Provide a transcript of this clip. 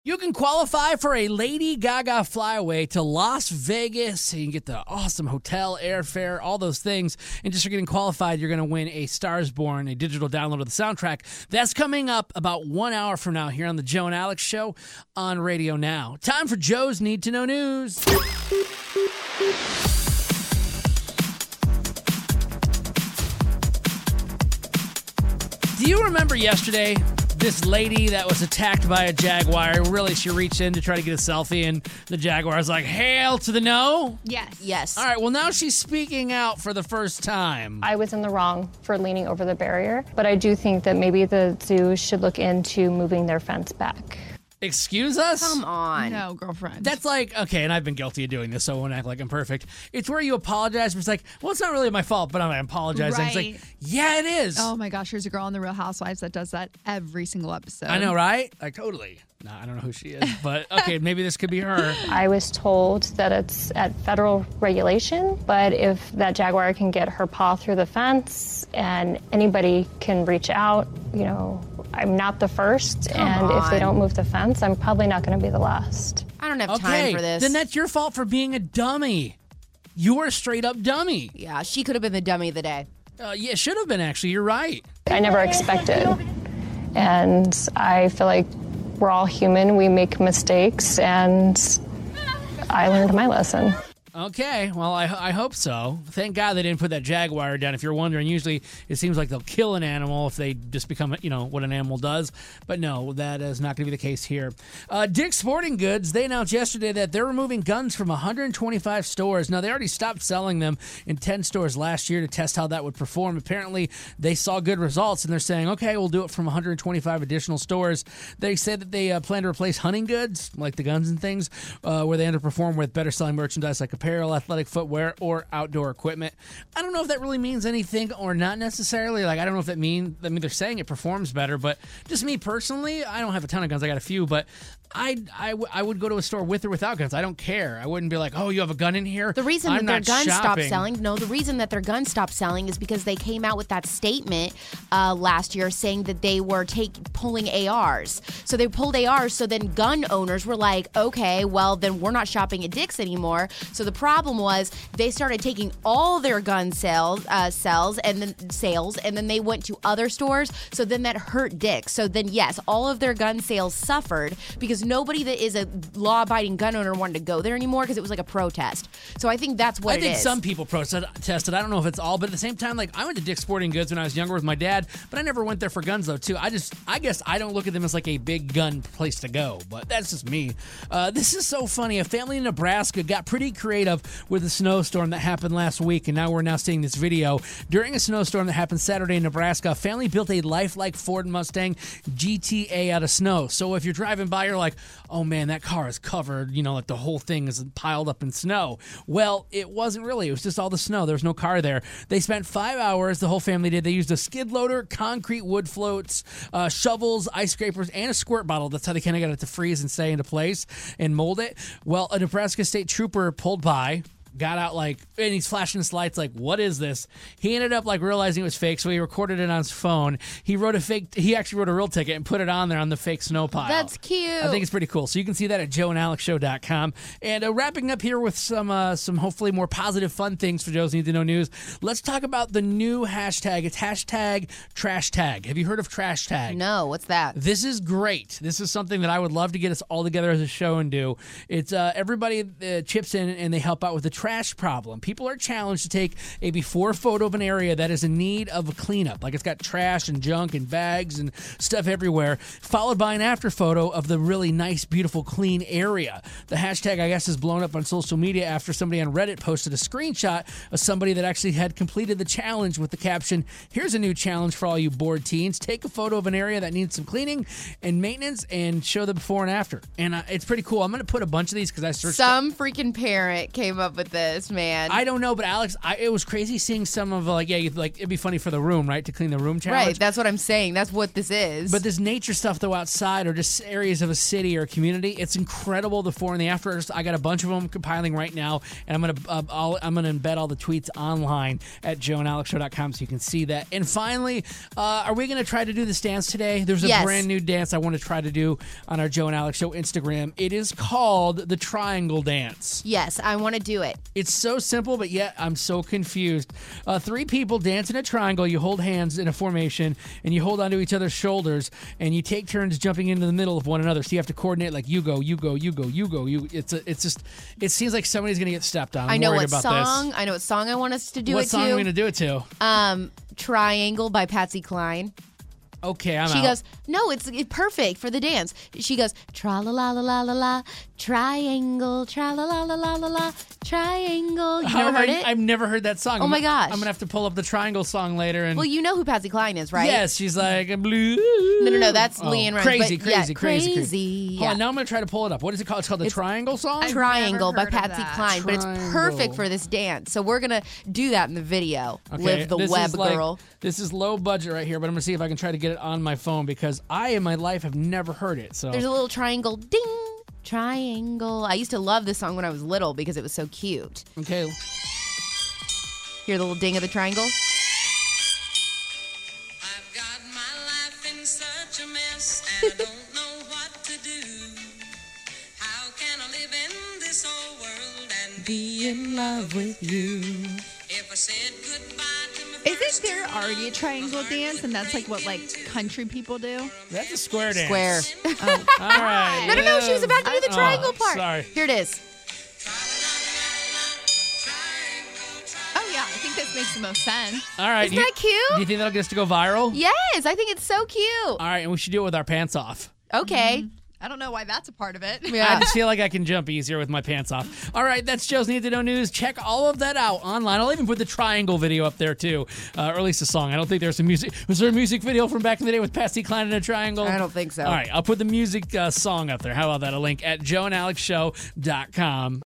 You can qualify for a Lady Gaga flyaway to Las Vegas. You can get the awesome hotel, airfare, all those things. And just for getting qualified, you're going to win a Stars Born, a digital download of the soundtrack. That's coming up about 1 hour from now here on the Joe and Alex Show on Radio Now. Time for Joe's Need to Know News. Do you remember yesterday? This lady that was attacked by a jaguar, really, she reached in to try to get a selfie, and the jaguar was like, hail to the no? Yes. All right, well, now she's speaking out for the first time. I was in the wrong for leaning over the barrier, but I do think that maybe the zoo should look into moving their fence back. Excuse us? Come on. No, girlfriend. That's like, okay, and I've been guilty of doing this, so I won't act like I'm perfect. It's where you apologize, but it's like, well, it's not really my fault, but I'm apologizing. Right. It's like, yeah, it is. Oh my gosh, there's a girl on The Real Housewives that does that every single episode. I know, right? Like, totally. No, I don't know who she is, but okay, maybe this could be her. I was told that it's at federal regulation, but if that jaguar can get her paw through the fence and anybody can reach out, you know, I'm not the first, if they don't move the fence, I'm probably not going to be the last. I don't have time for this. Then that's your fault for being a dummy. You were a straight up dummy. Yeah, she could have been the dummy of the day. Yeah, should have been, actually. You're right. I never expected, and I feel like we're all human. We make mistakes, and I learned my lesson. Okay, well, I hope so. Thank God they didn't put that jaguar down. If you're wondering, usually it seems like they'll kill an animal if they just become, what an animal does. But no, that is not going to be the case here. Dick's Sporting Goods, they announced yesterday that they're removing guns from 125 stores. Now, they already stopped selling them in 10 stores last year to test how that would perform. Apparently, they saw good results, and they're saying, okay, we'll do it from 125 additional stores. They said that they plan to replace hunting goods, like the guns and things, where they underperform with better-selling merchandise like apparel, athletic footwear, or outdoor equipment. I don't know if that really means anything or not necessarily. Like, I don't know if that they're saying it performs better, but just me personally, I don't have a ton of guns. I got a few, but I would go to a store with or without guns. I don't care. I wouldn't be like, oh, you have a gun in here? The reason I'm that their not guns stopped shopping. selling, the reason that their guns stopped selling is because they came out with that statement last year saying that they were pulling ARs. So they pulled ARs, so then gun owners were like, okay, well, then we're not shopping at Dick's anymore. So the problem was they started taking all their gun sales, and then they went to other stores. So then that hurt Dick's. So then, yes, all of their gun sales suffered because nobody that is a law-abiding gun owner wanted to go there anymore because it was like a protest. So I think that's what it is. I think some people protested. I don't know if it's all, but at the same time, like, I went to Dick's Sporting Goods when I was younger with my dad, but I never went there for guns, though, too. I guess I don't look at them as like a big gun place to go, but that's just me. This is so funny. A family in Nebraska got pretty creative with a snowstorm that happened last week, and now we're seeing this video. During a snowstorm that happened Saturday in Nebraska, a family built a lifelike Ford Mustang GTA out of snow. So if you're driving by, you're like, oh man, that car is covered, like the whole thing is piled up in snow. Well, it wasn't really. It was just all the snow. There was no car there. They spent 5 hours, the whole family did. They used a skid loader, concrete wood floats, shovels, ice scrapers, and a squirt bottle. That's how they kind of got it to freeze and stay into place and mold it. Well, a Nebraska state trooper pulled by, got out and he's flashing his lights like, what is this? He ended up realizing it was fake, so he recorded it on his phone. He actually wrote a real ticket and put it on there on the fake snow pile. That's cute. I think it's pretty cool. So you can see that at joeandalexshow.com. And wrapping up here with some hopefully more positive, fun things for Joe's Need to Know News. Let's talk about the new hashtag. It's hashtag trash tag. Have you heard of trash tag? No, what's that? This is great. This is something that I would love to get us all together as a show and do. It's everybody chips in and they help out with the trash problem. People are challenged to take a before photo of an area that is in need of a cleanup. Like it's got trash and junk and bags and stuff everywhere, followed by an after photo of the really nice, beautiful, clean area. The hashtag, I guess, is blown up on social media after somebody on Reddit posted a screenshot of somebody that actually had completed the challenge with the caption, here's a new challenge for all you bored teens. Take a photo of an area that needs some cleaning and maintenance and show the before and after. And it's pretty cool. I'm going to put a bunch of these because I searched Some freaking parent came up with this, man? I don't know, but Alex, it was crazy seeing some of it'd be funny for the room, right? To clean the room challenge. Right, that's what I'm saying. That's what this is. But this nature stuff though outside or just areas of a city or a community, it's incredible. The before and the after. I got a bunch of them compiling right now, and I'm gonna embed all the tweets online at joeandalexshow.com so you can see that. And finally, are we gonna try to do this dance today? There's a brand new dance I want to try to do on our Joe and Alex Show Instagram. It is called the Triangle Dance. Yes, I want to do it. It's so simple, but yet I'm so confused. 3 people dance in a triangle. You hold hands in a formation, and you hold onto each other's shoulders, and you take turns jumping into the middle of one another. So you have to coordinate, like you go, you go, you go, you go. It seems like somebody's gonna get stepped on. I know what song. I know what song I want us to do it to. What song are we gonna do it to? Triangle by Patsy Cline. Okay, I'm out. She goes, no, it's perfect for the dance. She goes, tra-la-la-la-la-la-la, triangle, tra-la-la-la-la-la-la, triangle. You never heard it? I've never heard that song. Oh, my gosh. I'm going to have to pull up the Triangle song later. And well, you know who Patsy Cline is, right? Yes, she's like, blue. No, that's Leanne Rimes. Crazy. Hold on, now I'm going to try to pull it up. What is it called? It's called the Triangle song? Triangle by Patsy Cline, but it's Triangle. perfect for this dance. So we're going to do that in the video. Okay, Live the web, girl. This is low budget right here, but I'm going to see if I can try to get it on my phone because I, in my life, have never heard it. So there's a little triangle, ding, triangle. I used to love this song when I was little because it was so cute. Okay. Hear the little ding of the triangle? I've got my life in such a mess and I don't know what to do. How can I live in this old world and be in love with you? If I said goodbye to my Isn't there already a triangle dance, and that's like what country people do? That's a square dance. Square. All right. No, she was about to do the triangle part. Sorry. Here it is. Oh yeah, I think this makes the most sense. All right. Isn't that cute? Do you think that'll get us to go viral? Yes, I think it's so cute. All right, and we should do it with our pants off. Okay. I don't know why that's a part of it. I Yeah. just feel like I can jump easier with my pants off. All right, that's Joe's Need to Know News. Check all of that out online. I'll even put the Triangle video up there, too. Or at least a song. I don't think there's some music. Was there a music video from back in the day with Patsy Cline in a triangle? I don't think so. All right, I'll put the music song up there. How about that? A link at joeandalexshow.com.